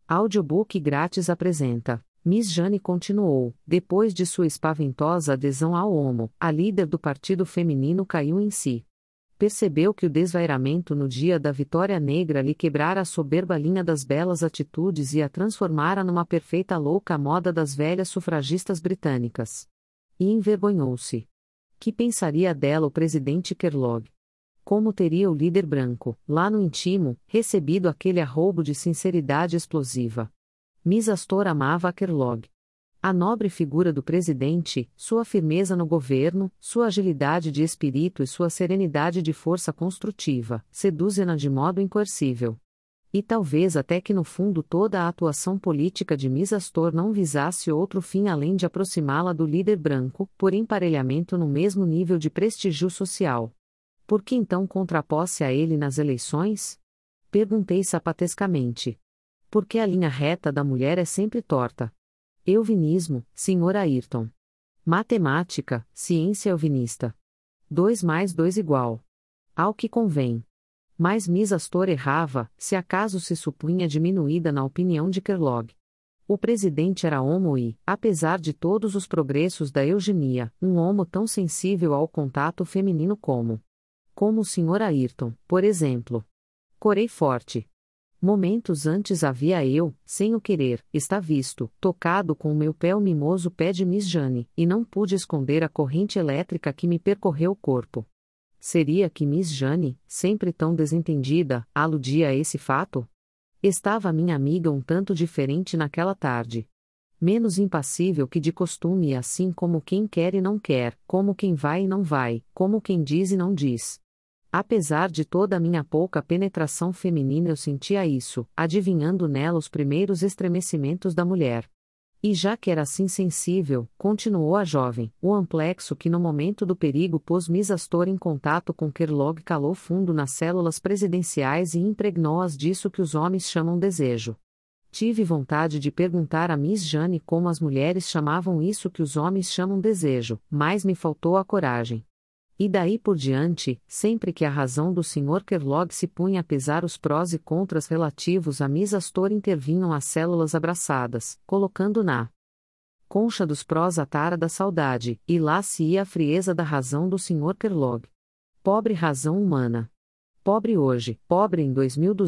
Audiobook grátis apresenta. Miss Jane continuou. Depois de sua espaventosa adesão ao homo, a líder do partido feminino caiu em si. Percebeu que o desvairamento no dia da vitória negra lhe quebrara a soberba linha das belas atitudes e a transformara numa perfeita louca moda das velhas sufragistas britânicas. E envergonhou-se. Que pensaria dela o presidente Kellogg? Como teria o líder branco, lá no íntimo, recebido aquele arroubo de sinceridade explosiva? Miss Astor amava a Kellogg. A nobre figura do presidente, sua firmeza no governo, sua agilidade de espírito e sua serenidade de força construtiva, seduzem-na de modo incoercível. E talvez até que no fundo toda a atuação política de Miss Astor não visasse outro fim além de aproximá-la do líder branco, por emparelhamento no mesmo nível de prestígio social. Por que então contrapôs-se a ele nas eleições? Perguntei sapatescamente. Porque a linha reta da mulher é sempre torta. Euvinismo, Sr. Ayrton. Matemática, ciência euvinista. 2 mais 2 igual. Ao que convém. Mas Miss Astor errava, se acaso se supunha diminuída na opinião de Kellogg. O presidente era homo e, apesar de todos os progressos da eugenia, um homo tão sensível ao contato feminino como o Sr. Ayrton, por exemplo. Corei forte. Momentos antes havia eu, sem o querer, está visto, tocado com o meu pé o mimoso pé de Miss Jane, e não pude esconder a corrente elétrica que me percorreu o corpo. Seria que Miss Jane, sempre tão desentendida, aludia a esse fato? Estava minha amiga um tanto diferente naquela tarde. Menos impassível que de costume e assim como quem quer e não quer, como quem vai e não vai, como quem diz e não diz. Apesar de toda a minha pouca penetração feminina eu sentia isso, adivinhando nela os primeiros estremecimentos da mulher. E já que era assim sensível, continuou a jovem, o amplexo que no momento do perigo pôs Miss Astor em contato com Kellogg calou fundo nas células presidenciais e impregnou-as disso que os homens chamam desejo. Tive vontade de perguntar a Miss Jane como as mulheres chamavam isso que os homens chamam desejo, mas me faltou a coragem. E daí por diante, sempre que a razão do Sr. Kellogg se punha a pesar os prós e contras relativos a Miss Astor intervinham as células abraçadas, colocando na concha dos prós a tara da saudade, e lá se ia a frieza da razão do Sr. Kellogg. Pobre razão humana. Pobre hoje, pobre em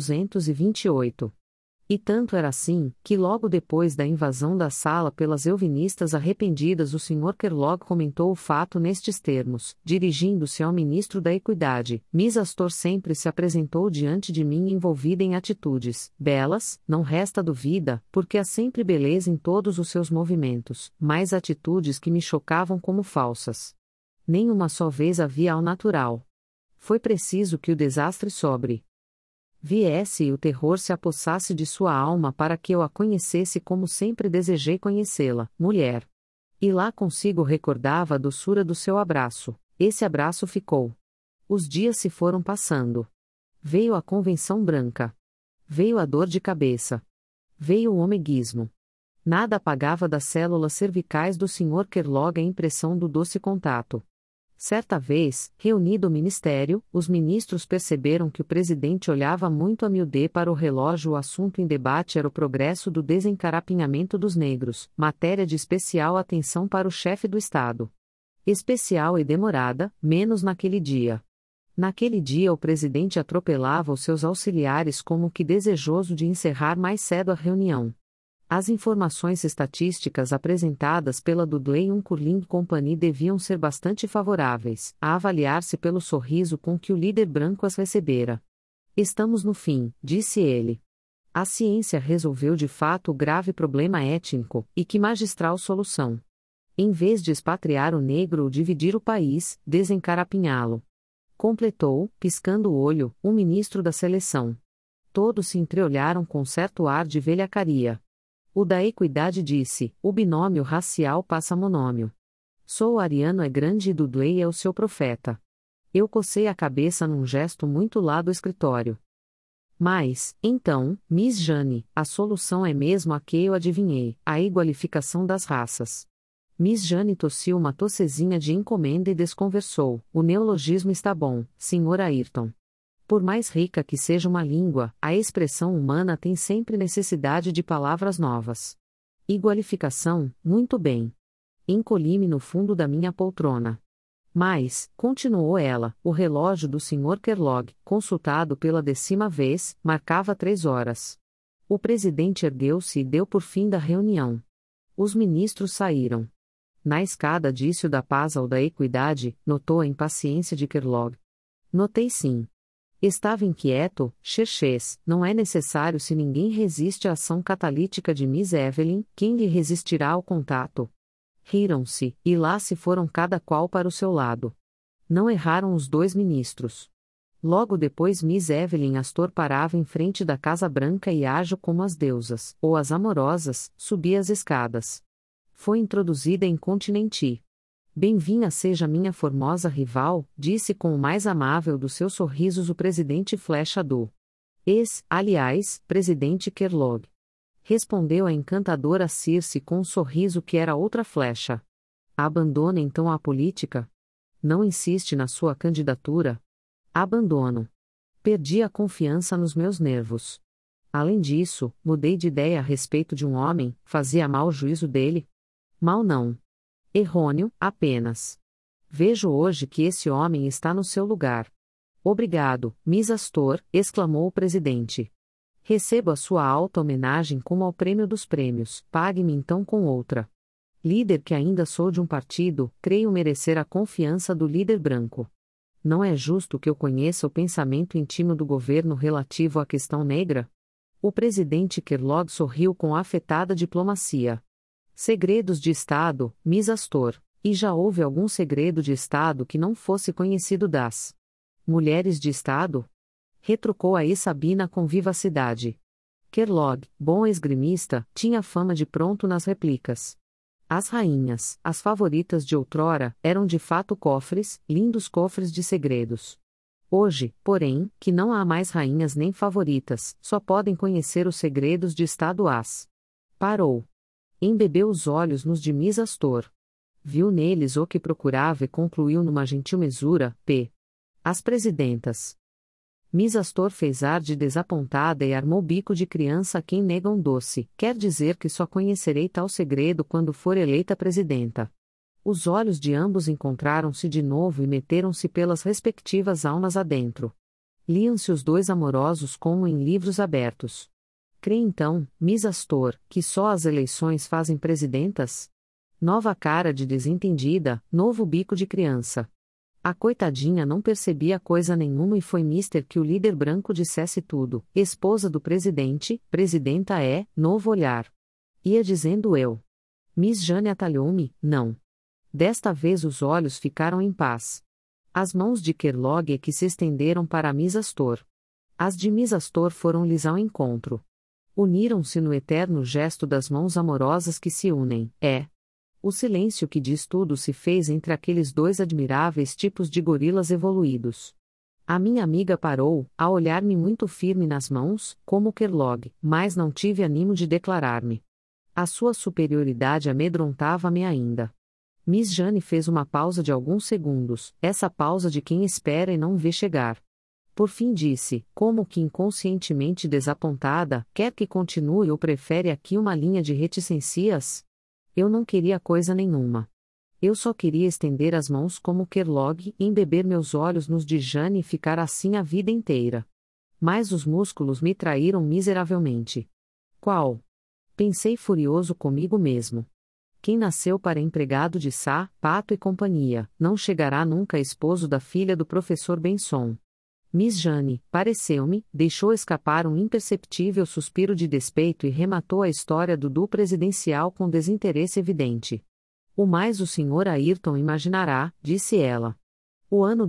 2228. E tanto era assim, que logo depois da invasão da sala pelas euvinistas arrependidas o Sr. Kellogg comentou o fato nestes termos, dirigindo-se ao ministro da Equidade: Miss Astor sempre se apresentou diante de mim envolvida em atitudes, belas, não resta dúvida, porque há sempre beleza em todos os seus movimentos, mas atitudes que me chocavam como falsas. Nem uma só vez havia ao natural. Foi preciso que o desastre viesse e o terror se apossasse de sua alma para que eu a conhecesse como sempre desejei conhecê-la, mulher. E lá consigo recordava a doçura do seu abraço. Esse abraço ficou. Os dias se foram passando. Veio a convenção branca. Veio a dor de cabeça. Veio o omeguismo. Nada apagava das células cervicais do Sr. Kellogg a impressão do doce contato. Certa vez, reunido o ministério, os ministros perceberam que o presidente olhava muito a miudê para o relógio. O assunto em debate era o progresso do desencarapinhamento dos negros, matéria de especial atenção para o chefe do Estado. Especial e demorada, menos naquele dia. Naquele dia o presidente atropelava os seus auxiliares como que desejoso de encerrar mais cedo a reunião. As informações estatísticas apresentadas pela Dudley Unkurling Company deviam ser bastante favoráveis, a avaliar-se pelo sorriso com que o líder branco as recebera. Estamos no fim, disse ele. A ciência resolveu de fato o grave problema étnico, e que magistral solução. Em vez de expatriar o negro ou dividir o país, desencarapinhá-lo. Completou, piscando o olho, o ministro da seleção. Todos se entreolharam com certo ar de velhacaria. O da Equidade disse: o binômio racial passa monômio. Sou ariano é grande e Dudley é o seu profeta. Eu cocei a cabeça num gesto muito lá do escritório. Mas, então, Miss Jane, a solução é mesmo a que eu adivinhei: a igualificação das raças. Miss Jane tossiu uma tossezinha de encomenda e desconversou: o neologismo está bom, Sr. Ayrton. Por mais rica que seja uma língua, a expressão humana tem sempre necessidade de palavras novas. Igualificação, muito bem. Encolhi-me no fundo da minha poltrona. Mas, continuou ela, o relógio do Sr. Kellogg, consultado pela 10ª vez, marcava 3 horas. O presidente ergueu-se e deu por fim da reunião. Os ministros saíram. Na escada disse-o da paz ou da equidade, notou a impaciência de Kellogg. Notei sim. Estava inquieto, Xerxes, não é necessário se ninguém resiste à ação catalítica de Miss Evelyn, quem lhe resistirá ao contato? Riram-se, e lá se foram cada qual para o seu lado. Não erraram os 2 ministros. Logo depois Miss Evelyn Astor parava em frente da Casa Branca e ágil como as deusas, ou as amorosas, subia as escadas. Foi introduzida incontinenti. Bem-vinda seja minha formosa rival, disse com o mais amável dos seus sorrisos o presidente Flecha do aliás, presidente Kellogg. Respondeu a encantadora Circe com um sorriso que era outra flecha. Abandona então a política? Não insiste na sua candidatura? Abandono. Perdi a confiança nos meus nervos. Além disso, mudei de ideia a respeito de um homem, fazia mau juízo dele? Mal não. Errôneo, apenas. Vejo hoje que esse homem está no seu lugar. Obrigado, Miss Astor, exclamou o presidente. Recebo a sua alta homenagem como ao prêmio dos prêmios, pague-me então com outra. Líder que ainda sou de um partido, creio merecer a confiança do líder branco. Não é justo que eu conheça o pensamento íntimo do governo relativo à questão negra? O presidente Kellogg sorriu com afetada diplomacia. Segredos de Estado, Miss Astor, e já houve algum segredo de Estado que não fosse conhecido das mulheres de Estado? Retrucou a Sabina com vivacidade. Kellogg, bom esgrimista, tinha fama de pronto nas réplicas. As rainhas, as favoritas de outrora, eram de fato cofres, lindos cofres de segredos. Hoje, porém, que não há mais rainhas nem favoritas, só podem conhecer os segredos de Estado. Parou. Embebeu os olhos nos de Miss Astor. Viu neles o que procurava e concluiu numa gentil mesura, as presidentas. Miss Astor fez ar de desapontada e armou bico de criança a quem nega um doce, quer dizer que só conhecerei tal segredo quando for eleita presidenta. Os olhos de ambos encontraram-se de novo e meteram-se pelas respectivas almas adentro. Liam-se os 2 amorosos como em livros abertos. Crê então, Miss Astor, que só as eleições fazem presidentas? Nova cara de desentendida, novo bico de criança. A coitadinha não percebia coisa nenhuma e foi mister que o líder branco dissesse tudo. Esposa do presidente, presidenta novo olhar. Ia dizendo eu. Miss Jane atalhou-me, não. Desta vez os olhos ficaram em paz. As mãos de Kellogg é que se estenderam para Miss Astor. As de Miss Astor foram-lhes ao encontro. Uniram-se no eterno gesto das mãos amorosas que se unem, O silêncio que diz tudo se fez entre aqueles 2 admiráveis tipos de gorilas evoluídos. A minha amiga parou, a olhar-me muito firme nas mãos, como Kellogg, mas não tive ânimo de declarar-me. A sua superioridade amedrontava-me ainda. Miss Jane fez uma pausa de alguns segundos, essa pausa de quem espera e não vê chegar. Por fim disse, como que inconscientemente desapontada, quer que continue ou prefere aqui uma linha de reticências? Eu não queria coisa nenhuma. Eu só queria estender as mãos como Kellogg e embeber meus olhos nos de Jane e ficar assim a vida inteira. Mas os músculos me traíram miseravelmente. Qual? Pensei furioso comigo mesmo. Quem nasceu para empregado de Sá, Pato e companhia, não chegará nunca esposo da filha do professor Benson. Miss Jane, pareceu-me, deixou escapar um imperceptível suspiro de despeito e rematou a história do duo presidencial com desinteresse evidente. O mais o Sr. Ayrton imaginará, disse ela. O ano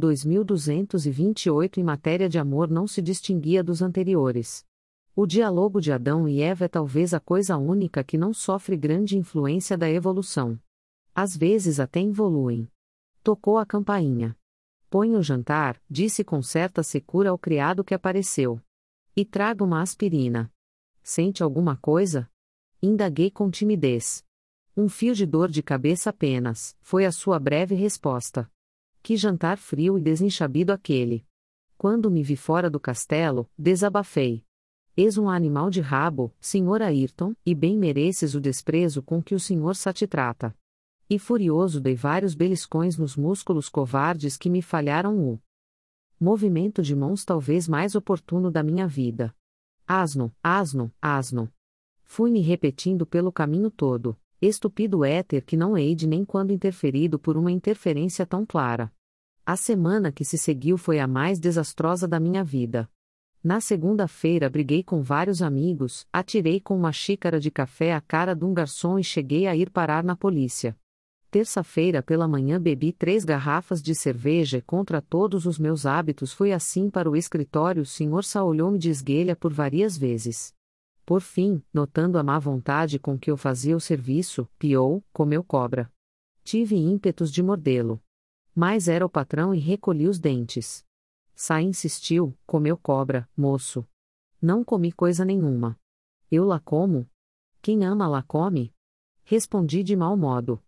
2228 em matéria de amor não se distinguia dos anteriores. O diálogo de Adão e Eva é talvez a coisa única que não sofre grande influência da evolução. Às vezes até evoluem. Tocou a campainha. Põe o jantar, disse com certa secura ao criado que apareceu. E traga uma aspirina. Sente alguma coisa? Indaguei com timidez. Um fio de dor de cabeça apenas, foi a sua breve resposta. Que jantar frio e desenchabido aquele. Quando me vi fora do castelo, desabafei. És um animal de rabo, Sr. Ayrton, e bem mereces o desprezo com que o Sr. Sá te trata. E furioso dei vários beliscões nos músculos covardes que me falharam o movimento de mãos talvez mais oportuno da minha vida. Asno, asno, asno. Fui-me repetindo pelo caminho todo, estúpido éter que não hei de nem quando interferido por uma interferência tão clara. A semana que se seguiu foi a mais desastrosa da minha vida. Na segunda-feira briguei com vários amigos, atirei com uma xícara de café à cara de um garçom e cheguei a ir parar na polícia. Terça-feira pela manhã bebi 3 garrafas de cerveja e contra todos os meus hábitos fui assim para o escritório. O Sr. Sá olhou-me de esguelha por várias vezes. Por fim, notando a má vontade com que eu fazia o serviço, piou, comeu cobra. Tive ímpetos de mordê-lo. Mas era o patrão e recolhi os dentes. Sá insistiu, comeu cobra, moço. Não comi coisa nenhuma. Eu lá como? Quem ama lá come? Respondi de mau modo.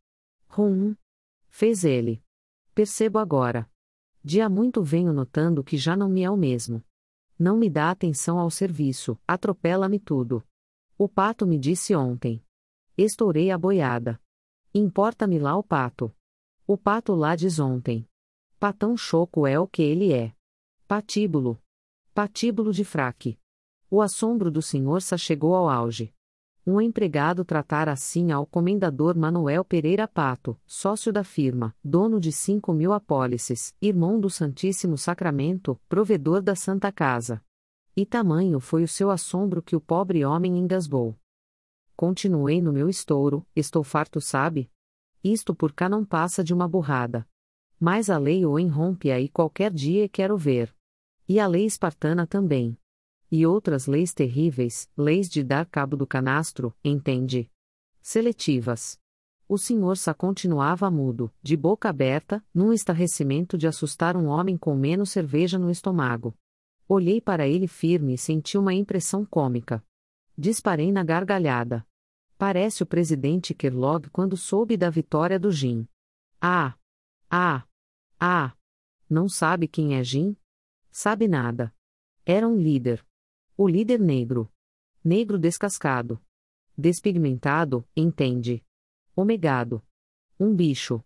Fez ele. Percebo agora. De há muito venho notando que já não me é o mesmo. Não me dá atenção ao serviço, atropela-me tudo. O pato me disse ontem. Estourei a boiada. Importa-me lá o pato. O pato lá diz ontem. Patão choco é o que ele é. Patíbulo. Patíbulo de fraque. O assombro do Sr. Sá chegou ao auge. Um empregado tratara assim ao comendador Manuel Pereira Pato, sócio da firma, dono de 5.000 apólices, irmão do Santíssimo Sacramento, provedor da Santa Casa. E tamanho foi o seu assombro que o pobre homem engasgou. Continuei no meu estouro, estou farto, sabe? Isto por cá não passa de uma burrada. Mas a lei o irrompe aí qualquer dia e quero ver. E a lei espartana também. E outras leis terríveis, leis de dar cabo do canastro, entende? Seletivas. O Sr. Sá continuava mudo, de boca aberta, num estarrecimento de assustar um homem com menos cerveja no estômago. Olhei para ele firme e senti uma impressão cômica. Disparei na gargalhada. Parece o presidente Kellogg quando soube da vitória do Jim. Ah! Ah! Ah! Não sabe quem é Jim? Sabe nada. Era um líder. O líder negro. Negro descascado. Despigmentado, entende? Omegado. Um bicho.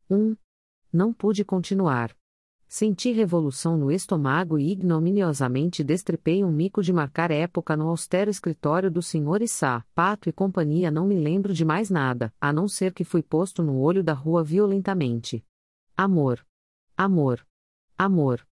Não pude continuar. Senti revolução no estômago e ignominiosamente destrepei um mico de marcar época no austero escritório do Sr. Sá, Pato e companhia. Não me lembro de mais nada, a não ser que fui posto no olho da rua violentamente. Amor. Amor. Amor.